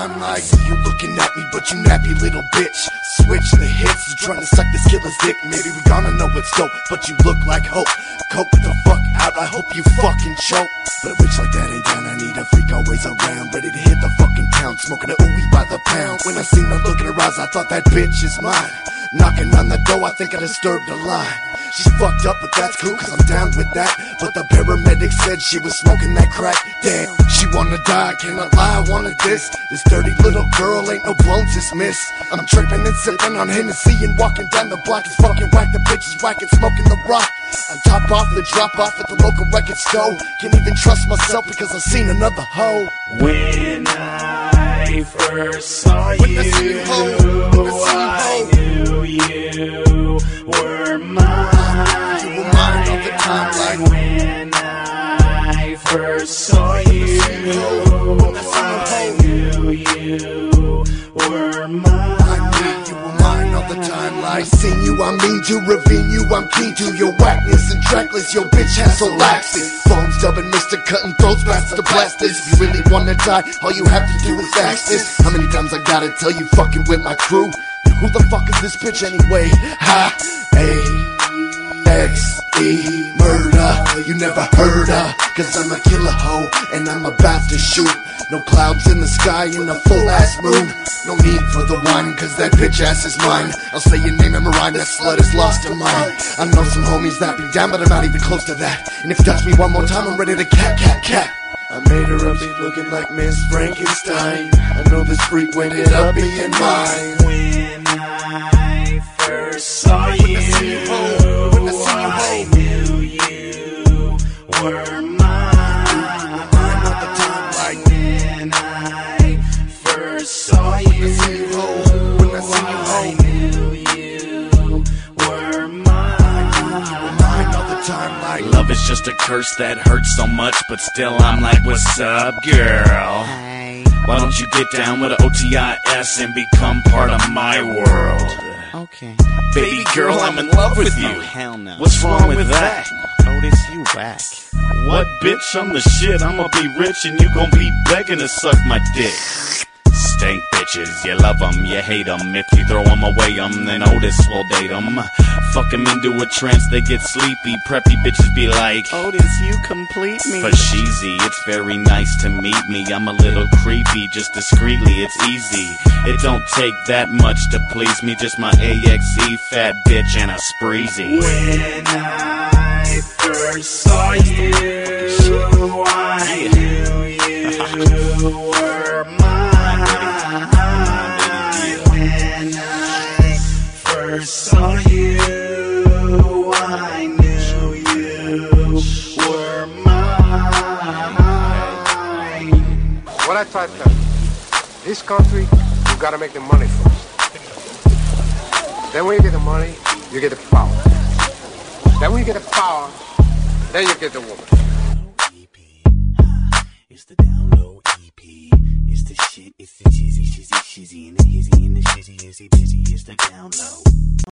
time like you looking at me, but you nappy little bitch. Switch the hits, you trying to suck this killer's dick. Maybe we gonna know it's dope, but you look like hope. Cope the fuck out, I hope you fucking choke. But a bitch like that ain't down, I need a freak always around, ready to hit the fucking town, smoking a ooey by the pound. When I seen her look in her eyes, I thought that bitch is mine. Knocking on the door, I think I disturbed the line. She's fucked up, but that's cool, cause I'm down with that. But the paramedic said she was smoking that crack. Damn, she wanna die, cannot lie, I wanted this. This dirty little girl ain't no bones dismissed. I'm tripping and sipping on Hennessy and walking down the block. It's fucking whack, the bitch is whack and smoking the rock. I top off the drop off at the local record store. Can't even trust myself because I've seen another hoe. When I first saw you, I knew you were mine. You were mine all the time, like when I first saw you, I knew you were mine. You were mine all the time, like seen you, I mean to ravine you, I'm keen to your whackness and trackless, your bitch has so laxes. Phones dubbing Mr. Cutting Throats, master blast this. If you really wanna die, all you have to do is ask this. How many times I gotta tell you fucking with my crew? And who the fuck is this bitch anyway? Ha, A-X-E, murder, you never heard her. Cause I'm a killer hoe, and I'm about to shoot. No clouds in the sky and a full ass moon. No need for the wine, cause that bitch ass is mine. I'll say your name and Mariah, that slut is lost in mine. I know some homies that be down, but I'm not even close to that. And if you touch me one more time, I'm ready to cat. I made her up, be looking like Miss Frankenstein. I know this freak ended up being mine. When I first saw you, I knew you were mine. When I first saw you, I knew you were mine all the time. Like love is just a curse that hurts so much, but still I'm like, what's up, girl? Why don't you get down with an OTIS and become part of my world? Okay. Baby girl, I'm in love with you. Oh, hell no. What's wrong with that? Otis, you whack. What, bitch? I'm the shit. I'ma be rich and you gon' be begging to suck my dick. Stank bitches, you love them, you hate them. If you throw them away, then Otis will date them. Fuck them into a trance, they get sleepy. Preppy bitches be like, Otis, you complete me. for sheezy, it's very nice to meet me. I'm a little creepy, just discreetly, it's easy. It don't take that much to please me. Just my AXE, fat bitch, and a spreezy. When I first saw you, I knew you were mine. When I first saw you, I knew you were mine. What I try to tell you, this country, you gotta make the money first. Then when you get the money, you get the power. Then when you get the power, then you get the woman. It's the download EP. It's the shit, it's the cheesy, shizzy, shizzy, and the hizzy, and the shizzy, izzy, busy. It's the download.